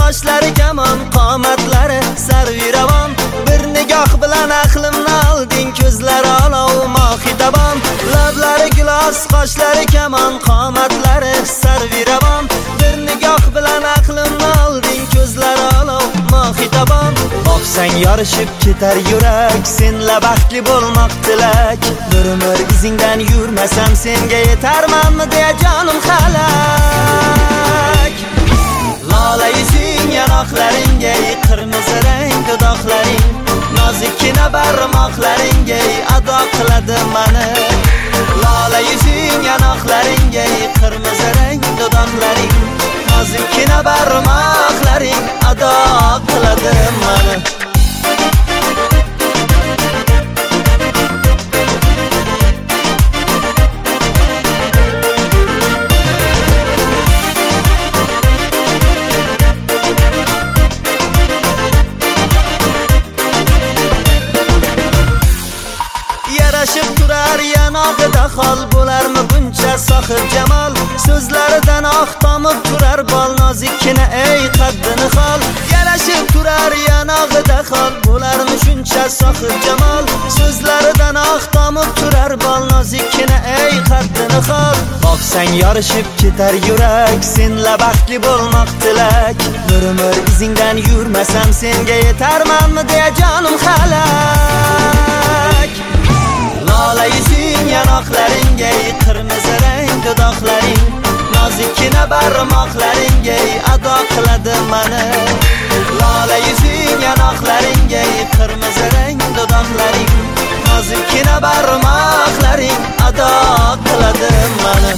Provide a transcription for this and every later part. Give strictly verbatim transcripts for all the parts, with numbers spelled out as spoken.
qoshlari kamon, qomatlari sarviravon. Bir nigoh bilan aqlimni olding, ko'zlari olov mohidabon. Lablari gilos, qoshlari kamon, qomatlari sarviravon. Bir nigoh bilan aqlimni olding, ko'zlari olov mohidabon. Boqsang yorishib ketar yurak, senla baxtli bo'lmoq tilak. Bir umr izingdan yurmasam senga yetarmanmi deya jonim halak. Lola yuzing, yanoqlaringga qirmizi rang dudoqlaring, nozikkina barmoqlaringga ado qiladi mani. Lola yuzing, yanoqlaringga qirmizi rang dudoqlaring, nozikkina barmoqlaring ado qiladi mani. Yarashib turar yanog'ida xol, bo'larmi buncha sohib jamol? So'zlaridan oq tomib turar bol, nozikkina ey qaddini xol. Yarashib turar yanog'ida xol, bo'larmi shuncha sohib jamol? So'zlaridan oq tomib turar bol, nozikkina ey qaddini xol. Boqsang yorishib ketar yurak, senla baxtli bo'lmoq tilak. Bir umr izingdan yurmasam senga yetarmanmi deya jonim halak. Lola yuzing, yanoqlaringga qirmizi rang dudoqlaring, nozikkina barmoqlaringga ado qiladi mani. Lola yuzing, yanoqlaringga qirmizi rang dudoqlaring, nozikkina barmoqlaring ado qiladi mani.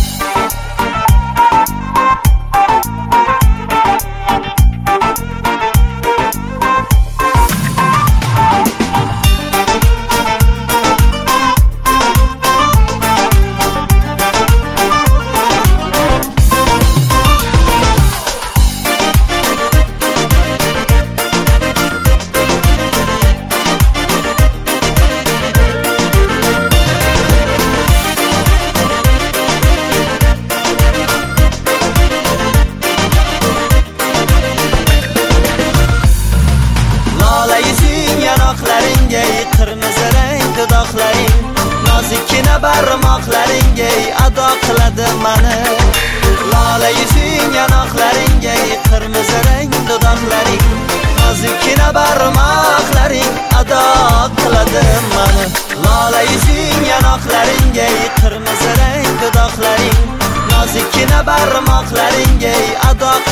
Qirmizi rang dudoqlaring, nozikkina barmoqlaringga ado qiladi mani. Lola yuzing, yanoqlaringga qirmizi rang dudoqlaring, nozikkina barmoqlaring ado qiladi mani. Lola yuzing, yanoqlaringga qirmizi rang dudoqlaring, nozikkina barmoqlaringga ado